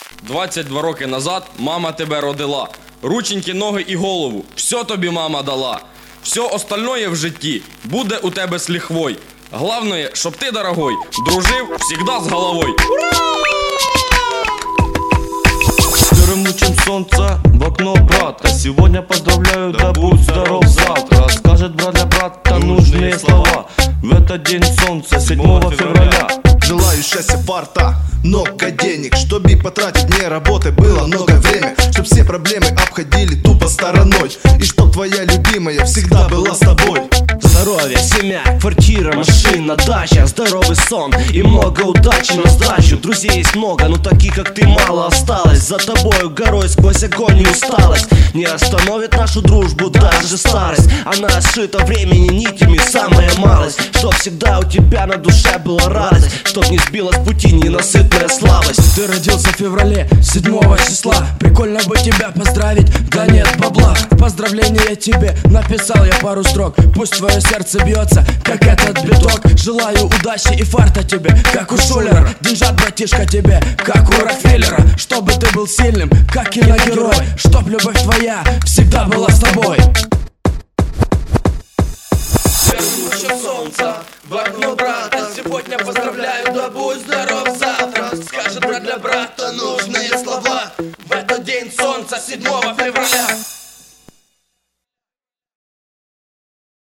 22 роки назад мама тебе родила. Рученьки, ноги і голову, все тобі мама дала. Все остальное в житті буде у тебе з лихвой. Главное, чтоб ты, дорогой, дружив всегда с головой. Первым лучом солнца в окно брата. Сегодня поздравляю, да будь здоров завтра. Скажет брат для брата нужные слова. В этот день солнца, 7 февраля. Желаю счастья, фарта, много денег, чтобы потратить мне работы было много время, чтоб все проблемы обходили тупо стороной, и чтоб твоя любимая всегда была с тобой. Здоровье, семья, квартира, машина, дача, здоровый сон и много удачи на сдачу. Друзей есть много, но таких как ты мало осталось. За тобою горой сквозь огонь и усталость не остановит нашу дружбу даже старость. Она сшита времени нитями, самая малость, чтоб всегда у тебя на душе была радость, чтоб не сбила с пути ненасытная слабость. Ты родился в феврале, 7 числа. Прикольно бы тебя поздравить, да нет бабла. Поздравление тебе написал я пару строк. Пусть твое сердце бьется, как этот биток. Желаю удачи и фарта тебе, как у Шулера. Деньжат, братишка, тебе, как у Рокфеллера. Чтобы ты был сильным, как киногерой. Чтоб любовь твоя всегда была с тобой. Первым лучом солнца в окно брата. Сегодня поздравляю, да будь здоров завтра. Скажет брат для брата нужные слова. В этот день солнца, 7 февраля.